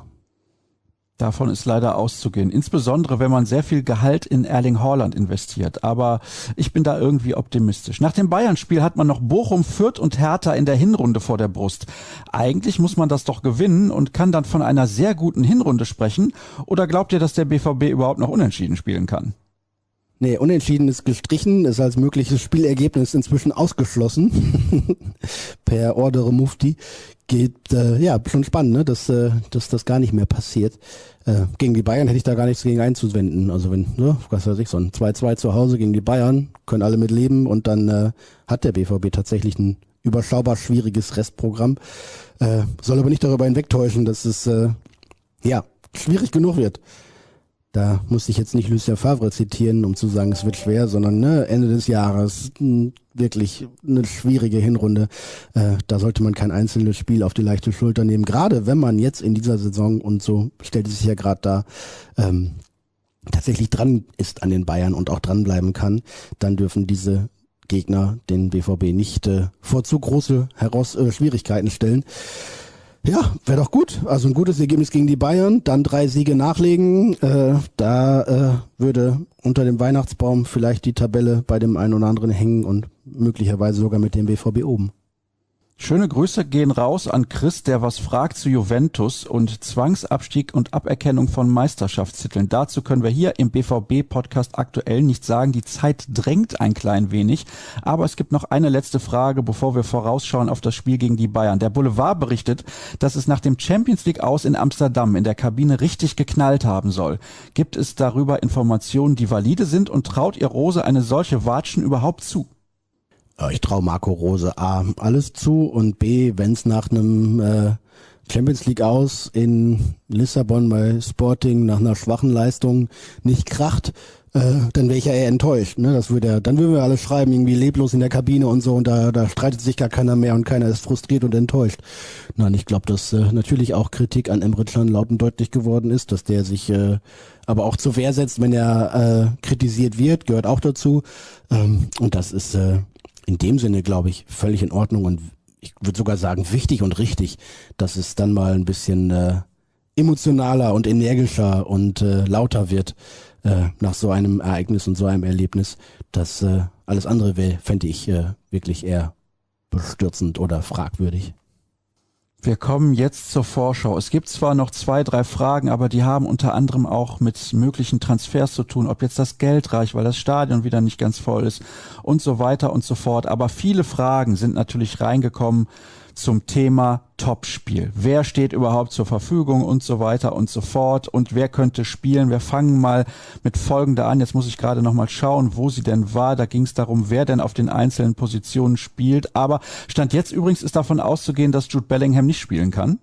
Davon ist leider auszugehen, insbesondere wenn man sehr viel Gehalt in Erling Haaland investiert. Aber ich bin da irgendwie optimistisch. Nach dem Bayern-Spiel hat man noch Bochum, Fürth und Hertha in der Hinrunde vor der Brust. Eigentlich muss man das doch gewinnen und kann dann von einer sehr guten Hinrunde sprechen. Oder glaubt ihr, dass der BVB überhaupt noch unentschieden spielen kann? Nee, unentschieden ist gestrichen, ist als mögliches Spielergebnis inzwischen ausgeschlossen. Per Ordre Mufti. Geht, schon spannend, ne? dass das gar nicht mehr passiert. Gegen die Bayern hätte ich da gar nichts gegen einzuwenden. Also wenn, was weiß ich, so ein 2-2 zu Hause gegen die Bayern, können alle mit leben und dann hat der BVB tatsächlich ein überschaubar schwieriges Restprogramm. Soll aber nicht darüber hinwegtäuschen, dass es schwierig genug wird. Da muss ich jetzt nicht Lucien Favre zitieren, um zu sagen, es wird schwer, sondern Ende des Jahres wirklich eine schwierige Hinrunde. Da sollte man kein einzelnes Spiel auf die leichte Schulter nehmen. Gerade wenn man jetzt in dieser Saison, und so stellt es sich ja gerade da, tatsächlich dran ist an den Bayern und auch dranbleiben kann, dann dürfen diese Gegner den BVB nicht vor zu große Schwierigkeiten stellen. Ja, wäre doch gut. Also ein gutes Ergebnis gegen die Bayern, dann 3 Siege nachlegen. Da würde unter dem Weihnachtsbaum vielleicht die Tabelle bei dem einen oder anderen hängen und möglicherweise sogar mit dem BVB oben. Schöne Grüße gehen raus an Chris, der was fragt zu Juventus und Zwangsabstieg und Aberkennung von Meisterschaftstiteln. Dazu können wir hier im BVB-Podcast aktuell nicht sagen. Die Zeit drängt ein klein wenig. Aber es gibt noch eine letzte Frage, bevor wir vorausschauen auf das Spiel gegen die Bayern. Der Boulevard berichtet, dass es nach dem Champions League aus in Amsterdam in der Kabine richtig geknallt haben soll. Gibt es darüber Informationen, die valide sind, und traut ihr Rose eine solche Watschen überhaupt zu? Ich traue Marco Rose A alles zu und B, wenn es nach einem Champions League aus in Lissabon bei Sporting nach einer schwachen Leistung nicht kracht, dann wäre ich ja eher enttäuscht. Ne? Dann würden wir alle schreiben, irgendwie leblos in der Kabine und so, und da streitet sich gar keiner mehr und keiner ist frustriert und enttäuscht. Nein, ich glaube, dass natürlich auch Kritik an Emre Can laut und deutlich geworden ist, dass der sich aber auch zur Wehr setzt, wenn er kritisiert wird, gehört auch dazu. Und das ist in dem Sinne, glaube ich, völlig in Ordnung und ich würde sogar sagen wichtig und richtig, dass es dann mal ein bisschen emotionaler und energischer und lauter wird nach so einem Ereignis und so einem Erlebnis. Das alles andere fände ich wirklich eher bestürzend oder fragwürdig. Wir kommen jetzt zur Vorschau. Es gibt zwar noch 2, 3 Fragen, aber die haben unter anderem auch mit möglichen Transfers zu tun, ob jetzt das Geld reicht, weil das Stadion wieder nicht ganz voll ist und so weiter und so fort. Aber viele Fragen sind natürlich reingekommen zum Thema Topspiel. Wer steht überhaupt zur Verfügung und so weiter und so fort und wer könnte spielen? Wir fangen mal mit folgender an. Jetzt muss ich gerade noch mal schauen, wo sie denn war. Da ging es darum, wer denn auf den einzelnen Positionen spielt. Aber Stand jetzt übrigens ist davon auszugehen, dass Jude Bellingham nicht spielen kann.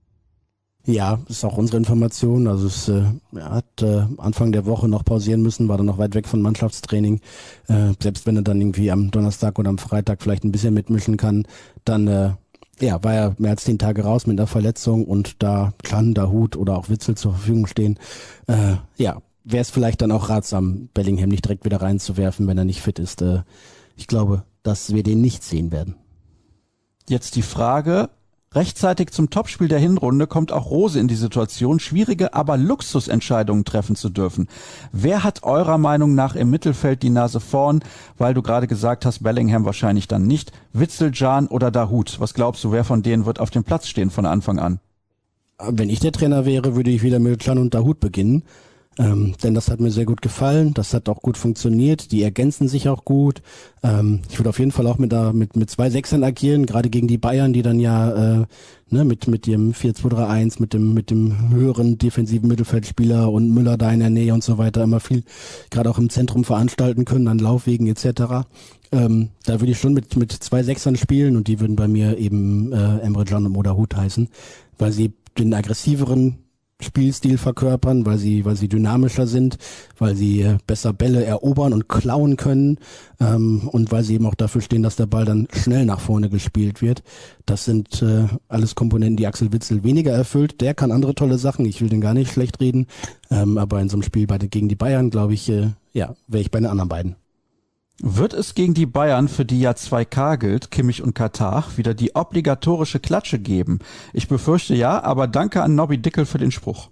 Ja, ist auch unsere Information. Also er hat Anfang der Woche noch pausieren müssen, war dann noch weit weg von Mannschaftstraining. Selbst wenn er dann irgendwie am Donnerstag oder am Freitag vielleicht ein bisschen mitmischen kann, dann war er mehr als 10 Tage raus mit einer Verletzung, und da Can, Dahoud oder auch Witsel zur Verfügung stehen, wäre es vielleicht dann auch ratsam, Bellingham nicht direkt wieder reinzuwerfen, wenn er nicht fit ist. Ich glaube, dass wir den nicht sehen werden. Jetzt die Frage: Rechtzeitig zum Topspiel der Hinrunde kommt auch Rose in die Situation, schwierige, aber Luxusentscheidungen treffen zu dürfen. Wer hat eurer Meinung nach im Mittelfeld die Nase vorn? Weil du gerade gesagt hast, Bellingham wahrscheinlich dann nicht. Witsel, Can oder Dahoud? Was glaubst du, wer von denen wird auf dem Platz stehen von Anfang an? Wenn ich der Trainer wäre, würde ich wieder mit Can und Dahoud beginnen. Denn das hat mir sehr gut gefallen, das hat auch gut funktioniert, die ergänzen sich auch gut. Ich würde auf jeden Fall auch mit 2 Sechsern agieren, gerade gegen die Bayern, die dann ja mit dem 4-2-3-1, mit dem höheren defensiven Mittelfeldspieler und Müller da in der Nähe und so weiter immer viel gerade auch im Zentrum veranstalten können, an Laufwegen etc. Da würde ich schon mit 2 Sechsern spielen, und die würden bei mir eben Emre Can und Dahoud heißen, weil sie den aggressiveren Spielstil verkörpern, weil sie dynamischer sind, weil sie besser Bälle erobern und klauen können, und weil sie eben auch dafür stehen, dass der Ball dann schnell nach vorne gespielt wird. Das sind alles Komponenten, die Axel Witsel weniger erfüllt. Der kann andere tolle Sachen, ich will den gar nicht schlecht reden, aber in so einem Spiel gegen die Bayern, glaube ich, wäre ich bei den anderen beiden. Wird es gegen die Bayern, für die ja 2K gilt, Kimmich und Katar, wieder die obligatorische Klatsche geben? Ich befürchte ja, aber danke an Nobby Dickel für den Spruch.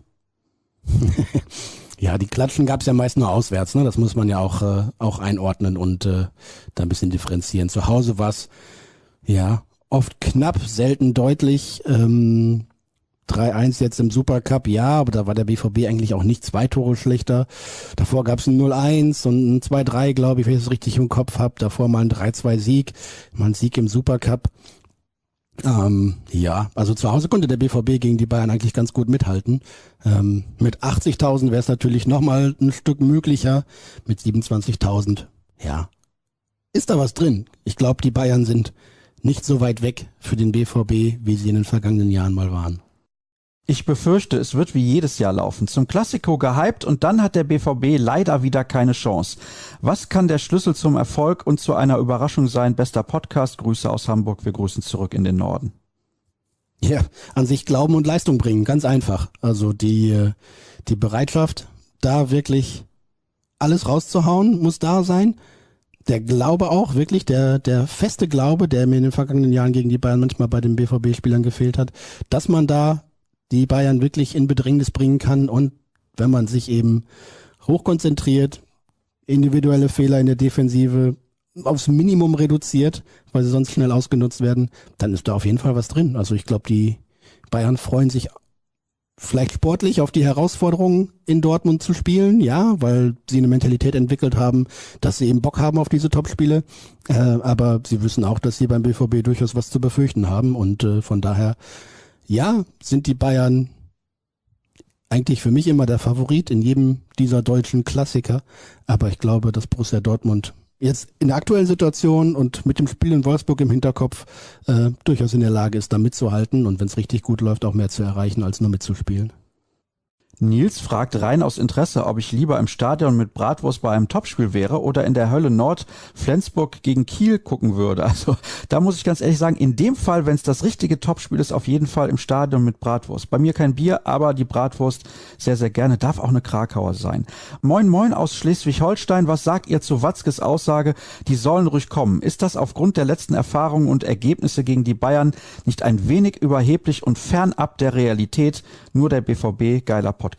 Ja, die Klatschen gab es ja meist nur auswärts, ne? Das muss man ja auch einordnen und da ein bisschen differenzieren. Zu Hause war es oft knapp, selten deutlich. 3-1 jetzt im Supercup, ja, aber da war der BVB eigentlich auch nicht 2 Tore schlechter. Davor gab es ein 0-1 und ein 2-3, glaube ich, wenn ich es richtig im Kopf habe. Davor mal ein 3-2-Sieg, mal ein Sieg im Supercup. Also zu Hause konnte der BVB gegen die Bayern eigentlich ganz gut mithalten. Mit 80.000 wäre es natürlich nochmal ein Stück möglicher. Mit 27.000, ist da was drin. Ich glaube, die Bayern sind nicht so weit weg für den BVB, wie sie in den vergangenen Jahren mal waren. Ich befürchte, es wird wie jedes Jahr laufen. Zum Klassiko gehypt und dann hat der BVB leider wieder keine Chance. Was kann der Schlüssel zum Erfolg und zu einer Überraschung sein? Bester Podcast, Grüße aus Hamburg, wir grüßen zurück in den Norden. Ja, an sich Glauben und Leistung bringen, ganz einfach. Also die Bereitschaft, da wirklich alles rauszuhauen, muss da sein. Der Glaube auch, wirklich, der feste Glaube, der mir in den vergangenen Jahren gegen die Bayern manchmal bei den BVB-Spielern gefehlt hat, dass man da die Bayern wirklich in Bedrängnis bringen kann, und wenn man sich eben hochkonzentriert, individuelle Fehler in der Defensive aufs Minimum reduziert, weil sie sonst schnell ausgenutzt werden, dann ist da auf jeden Fall was drin. Also ich glaube, die Bayern freuen sich vielleicht sportlich auf die Herausforderungen in Dortmund zu spielen, ja, weil sie eine Mentalität entwickelt haben, dass sie eben Bock haben auf diese Topspiele, aber sie wissen auch, dass sie beim BVB durchaus was zu befürchten haben und von daher, ja, sind die Bayern eigentlich für mich immer der Favorit in jedem dieser deutschen Klassiker, aber ich glaube, dass Borussia Dortmund jetzt in der aktuellen Situation und mit dem Spiel in Wolfsburg im Hinterkopf durchaus in der Lage ist, da mitzuhalten und wenn es richtig gut läuft, auch mehr zu erreichen, als nur mitzuspielen. Nils fragt rein aus Interesse, ob ich lieber im Stadion mit Bratwurst bei einem Topspiel wäre oder in der Hölle Nord Flensburg gegen Kiel gucken würde. Also da muss ich ganz ehrlich sagen, in dem Fall, wenn es das richtige Topspiel ist, auf jeden Fall im Stadion mit Bratwurst. Bei mir kein Bier, aber die Bratwurst sehr, sehr gerne. Darf auch eine Krakauer sein. Moin Moin aus Schleswig-Holstein. Was sagt ihr zu Watzkes Aussage, die sollen ruhig kommen? Ist das aufgrund der letzten Erfahrungen und Ergebnisse gegen die Bayern nicht ein wenig überheblich und fernab der Realität? Nur der BVB, geiler Podcast.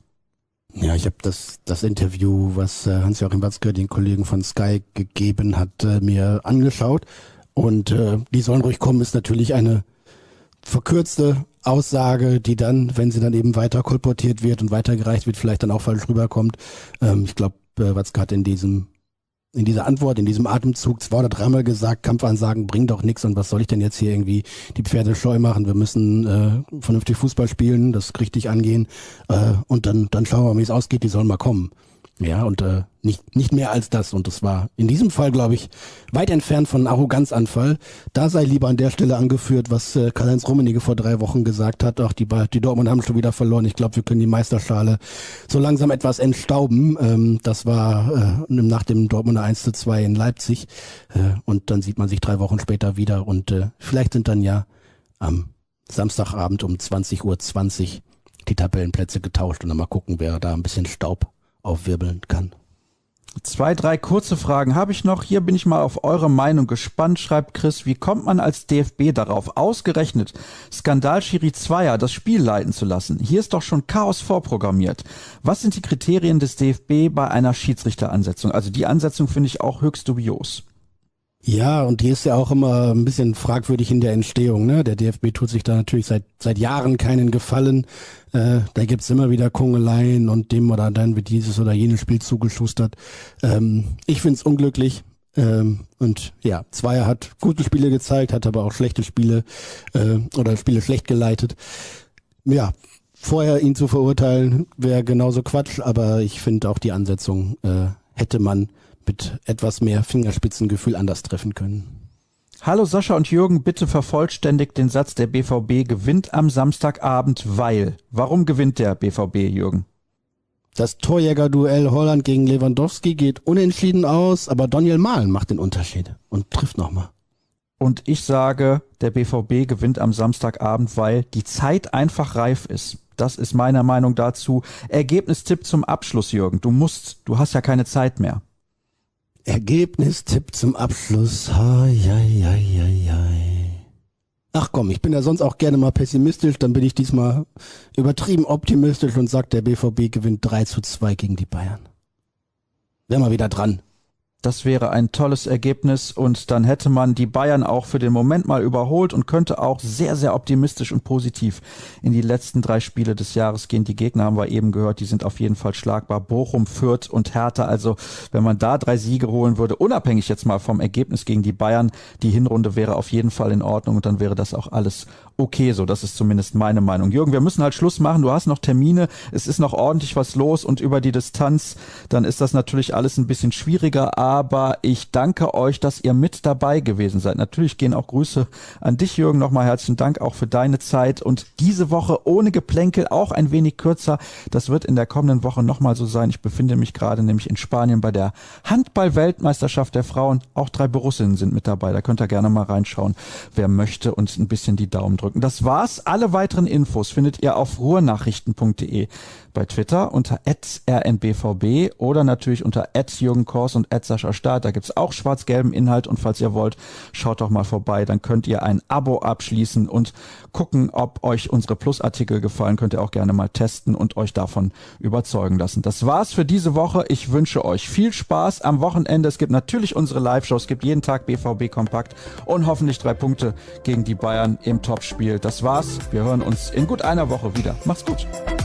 Ja, ich habe das Interview, was Hans-Joachim Watzke, den Kollegen von Sky, gegeben hat, mir angeschaut. Und die sollen ruhig kommen, ist natürlich eine verkürzte Aussage, die dann, wenn sie dann eben weiter kolportiert wird und weitergereicht wird, vielleicht dann auch falsch rüberkommt. Ich glaube, Watzke hat in dieser Antwort, in diesem Atemzug 2 oder 3-mal gesagt, Kampfansagen bringen doch nichts und was soll ich denn jetzt hier irgendwie die Pferde scheu machen? Wir müssen vernünftig Fußball spielen, das richtig angehen und dann schauen wir mal, wie es ausgeht, die sollen mal kommen. Ja, und nicht mehr als das. Und das war in diesem Fall, glaube ich, weit entfernt von einem Arroganzanfall. Da sei lieber an der Stelle angeführt, was Karl-Heinz Rummenigge vor 3 Wochen gesagt hat. Ach, die Dortmund haben schon wieder verloren. Ich glaube, wir können die Meisterschale so langsam etwas entstauben. Das war nach dem Dortmunder 1:2 in Leipzig. Und dann sieht man sich 3 Wochen später wieder. Und vielleicht sind dann ja am Samstagabend um 20:20 Uhr die Tabellenplätze getauscht. Und dann mal gucken, wer da ein bisschen Staub aufwirbeln kann. 2, 3 kurze Fragen habe ich noch. Hier bin ich mal auf eure Meinung gespannt, schreibt Chris. Wie kommt man als DFB darauf, ausgerechnet Skandalschiri Zweier das Spiel leiten zu lassen? Hier ist doch schon Chaos vorprogrammiert. Was sind die Kriterien des DFB bei einer Schiedsrichteransetzung? Also die Ansetzung finde ich auch höchst dubios. Ja, und die ist ja auch immer ein bisschen fragwürdig in der Entstehung, ne? Der DFB tut sich da natürlich seit Jahren keinen Gefallen. Da gibt's immer wieder Kungeleien und dem oder dann wird dieses oder jenes Spiel zugeschustert. Ich find's unglücklich. Und ja, Zweier hat gute Spiele gezeigt, hat aber auch schlechte Spiele oder Spiele schlecht geleitet. Ja, vorher ihn zu verurteilen wäre genauso Quatsch, aber ich finde auch die Ansetzung hätte man mit etwas mehr Fingerspitzengefühl anders treffen können. Hallo Sascha und Jürgen, bitte vervollständigt den Satz, der BVB gewinnt am Samstagabend, weil. Warum gewinnt der BVB, Jürgen? Das Torjägerduell Holland gegen Lewandowski geht unentschieden aus, aber Daniel Mahlen macht den Unterschied und trifft nochmal. Und ich sage, der BVB gewinnt am Samstagabend, weil die Zeit einfach reif ist. Das ist meine Meinung dazu. Ergebnistipp zum Abschluss, Jürgen. Du hast ja keine Zeit mehr. Ergebnistipp zum Abschluss. Ach komm, ich bin ja sonst auch gerne mal pessimistisch, dann bin ich diesmal übertrieben optimistisch und sage, der BVB gewinnt 3:2 gegen die Bayern. Wär mal wieder dran. Das wäre ein tolles Ergebnis und dann hätte man die Bayern auch für den Moment mal überholt und könnte auch sehr, sehr optimistisch und positiv in die letzten 3 Spiele des Jahres gehen. Die Gegner haben wir eben gehört, die sind auf jeden Fall schlagbar. Bochum, Fürth und Hertha. Also wenn man da 3 Siege holen würde, unabhängig jetzt mal vom Ergebnis gegen die Bayern, die Hinrunde wäre auf jeden Fall in Ordnung und dann wäre das auch alles okay so. Das ist zumindest meine Meinung. Jürgen, wir müssen halt Schluss machen. Du hast noch Termine, es ist noch ordentlich was los und über die Distanz, dann ist das natürlich alles ein bisschen schwieriger, aber ich danke euch, dass ihr mit dabei gewesen seid. Natürlich gehen auch Grüße an dich, Jürgen. Nochmal herzlichen Dank auch für deine Zeit. Und diese Woche ohne Geplänkel, auch ein wenig kürzer. Das wird in der kommenden Woche nochmal so sein. Ich befinde mich gerade nämlich in Spanien bei der Handball-Weltmeisterschaft der Frauen. Auch 3 Borussinnen sind mit dabei. Da könnt ihr gerne mal reinschauen, wer möchte und ein bisschen die Daumen drücken. drücken. Das war's. Alle weiteren Infos findet ihr auf ruhrnachrichten.de, bei Twitter unter @rnbvb oder natürlich unter @Jürgen Kors und @Sascha Staat. Da gibt's auch schwarz-gelben Inhalt und falls ihr wollt, schaut doch mal vorbei. Dann könnt ihr ein Abo abschließen und gucken, ob euch unsere Plusartikel gefallen. Könnt ihr auch gerne mal testen und euch davon überzeugen lassen. Das war's für diese Woche. Ich wünsche euch viel Spaß am Wochenende. Es gibt natürlich unsere Live-Shows. Es gibt jeden Tag BVB Kompakt und hoffentlich 3 Punkte gegen die Bayern im Topspiel. Das war's. Wir hören uns in gut einer Woche wieder. Macht's gut.